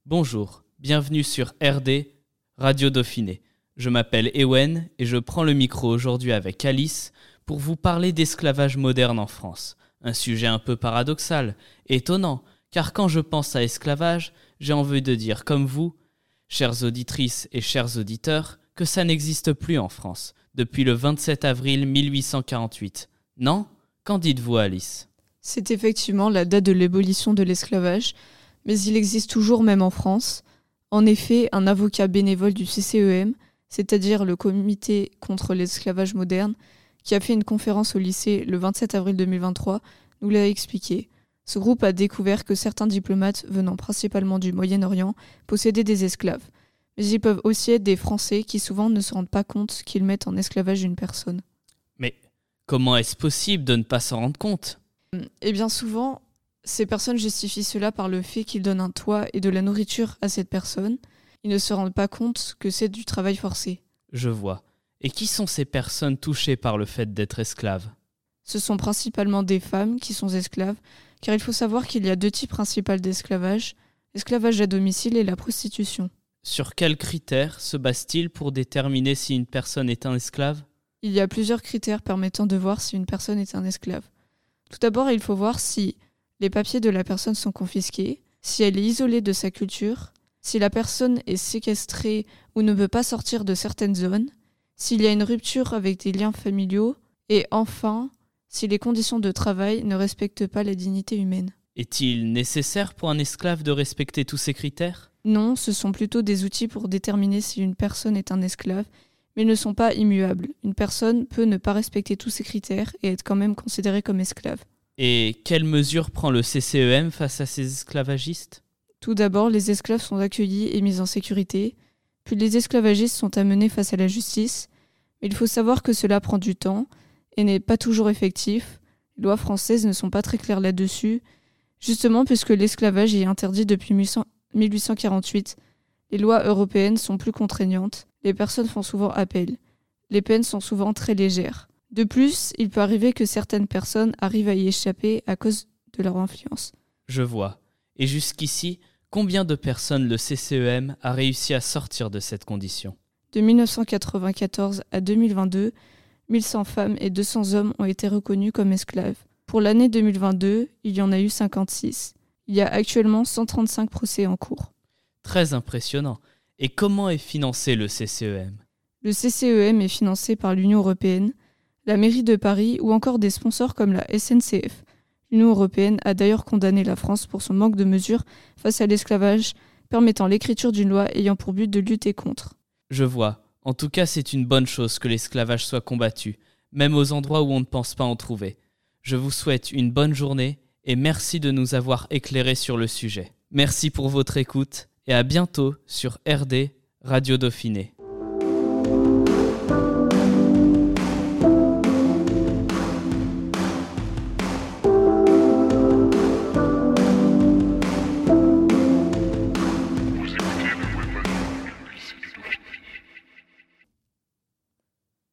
Bonjour, bienvenue sur RD, Radio Dauphiné. Je m'appelle Ewen et je prends le micro aujourd'hui avec Alice pour vous parler d'esclavage moderne en France. Un sujet un peu paradoxal, étonnant, car quand je pense à esclavage, j'ai envie de dire comme vous, chères auditrices et chers auditeurs, que ça n'existe plus en France, depuis le 27 avril 1848. Non ? Qu'en dites-vous, Alice ? C'est effectivement la date de l'abolition de l'esclavage, mais il existe toujours même en France. En effet, un avocat bénévole du CCEM, c'est-à-dire le Comité contre l'esclavage moderne, qui a fait une conférence au lycée le 27 avril 2023, nous l'a expliqué. Ce groupe a découvert que certains diplomates venant principalement du Moyen-Orient possédaient des esclaves. Mais ils peuvent aussi être des Français qui souvent ne se rendent pas compte qu'ils mettent en esclavage une personne. Mais comment est-ce possible de ne pas s'en rendre compte ? Et bien souvent, ces personnes justifient cela par le fait qu'ils donnent un toit et de la nourriture à cette personne. Ils ne se rendent pas compte que c'est du travail forcé. Je vois. Et qui sont ces personnes touchées par le fait d'être esclaves ? Ce sont principalement des femmes qui sont esclaves, car il faut savoir qu'il y a deux types principaux d'esclavage, l'esclavage à domicile et la prostitution. Sur quels critères se base-t-il pour déterminer si une personne est un esclave ? Il y a plusieurs critères permettant de voir si une personne est un esclave. Tout d'abord, il faut voir si les papiers de la personne sont confisqués, si elle est isolée de sa culture, si la personne est séquestrée ou ne peut pas sortir de certaines zones, s'il y a une rupture avec des liens familiaux, et enfin, si les conditions de travail ne respectent pas la dignité humaine. Est-il nécessaire pour un esclave de respecter tous ces critères ? Non, ce sont plutôt des outils pour déterminer si une personne est un esclave, mais ils ne sont pas immuables. Une personne peut ne pas respecter tous ces critères et être quand même considérée comme esclave. Et quelles mesures prend le CCEM face à ces esclavagistes ? Tout d'abord, les esclaves sont accueillis et mis en sécurité, puis les esclavagistes sont amenés face à la justice. Mais il faut savoir que cela prend du temps et n'est pas toujours effectif. Les lois françaises ne sont pas très claires là-dessus, justement puisque l'esclavage est interdit depuis 1848. Les lois européennes sont plus contraignantes. Les personnes font souvent appel. Les peines sont souvent très légères. De plus, il peut arriver que certaines personnes arrivent à y échapper à cause de leur influence. Je vois. Et jusqu'ici, combien de personnes le CCEM a réussi à sortir de cette condition ? De 1994 à 2022, 1100 femmes et 200 hommes ont été reconnus comme esclaves. Pour l'année 2022, il y en a eu 56. Il y a actuellement 135 procès en cours. Très impressionnant. Et comment est financé le CCEM ? Le CCEM est financé par l'Union européenne, la mairie de Paris ou encore des sponsors comme la SNCF. L'Union européenne a d'ailleurs condamné la France pour son manque de mesures face à l'esclavage, permettant l'écriture d'une loi ayant pour but de lutter contre. Je vois. En tout cas, c'est une bonne chose que l'esclavage soit combattu, même aux endroits où on ne pense pas en trouver. Je vous souhaite une bonne journée et merci de nous avoir éclairés sur le sujet. Merci pour votre écoute et à bientôt sur RD, Radio Dauphiné.